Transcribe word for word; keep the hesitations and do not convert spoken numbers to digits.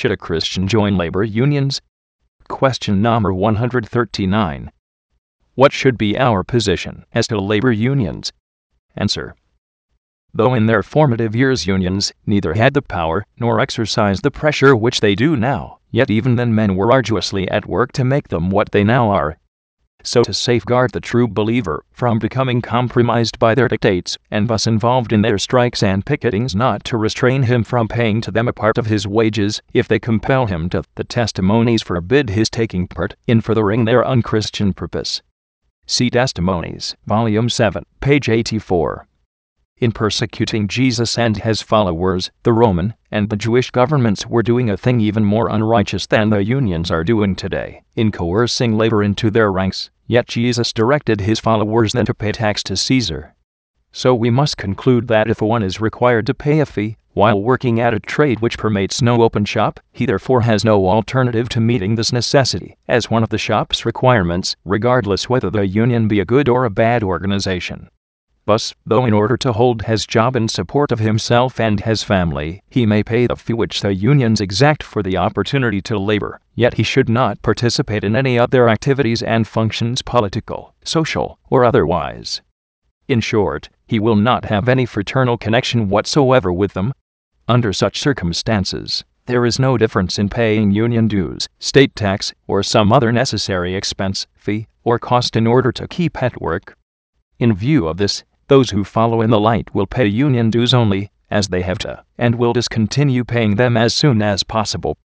Should a Christian join labor unions? Question number one hundred thirty-nine. What should be our position as to labor unions? Answer. Though in their formative years unions neither had the power nor exercised the pressure which they do now, yet even then men were arduously at work to make them what they now are. So to safeguard the true believer from becoming compromised by their dictates, and thus involved in their strikes and picketings, not to restrain him from paying to them a part of his wages, if they compel him to, the testimonies forbid his taking part in furthering their unchristian purpose. See Testimonies, Volume seven, page eighty-four. In persecuting Jesus and his followers, the Roman and the Jewish governments were doing a thing even more unrighteous than the unions are doing today, in coercing labor into their ranks, yet Jesus directed his followers then to pay tax to Caesar. So we must conclude that if one is required to pay a fee, while working at a trade which permits no open shop, he therefore has no alternative to meeting this necessity, as one of the shop's requirements, regardless whether the union be a good or a bad organization. Thus, though in order to hold his job in support of himself and his family, he may pay the fee which the unions exact for the opportunity to labor, yet he should not participate in any other activities and functions, political, social, or otherwise. In short, he will not have any fraternal connection whatsoever with them. Under such circumstances, there is no difference in paying union dues, state tax, or some other necessary expense, fee, or cost in order to keep at work. In view of this, those who follow in the light will pay union dues only, as they have to, and will discontinue paying them as soon as possible.